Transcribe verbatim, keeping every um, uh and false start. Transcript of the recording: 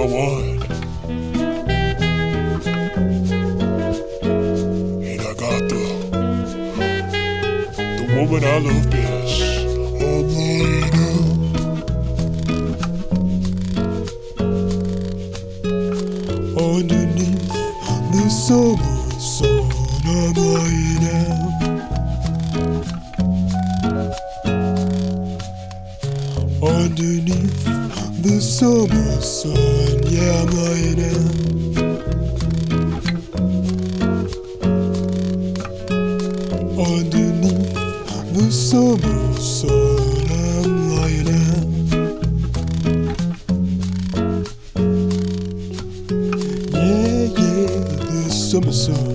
the one. And I got the the woman I love best. I'm lying out. Underneath the summer sun, I'm lying out. Underneath the summer sun, yeah, I'm lying out. Underneath the summer sun, I'm lying out. Yeah, yeah, the summer sun.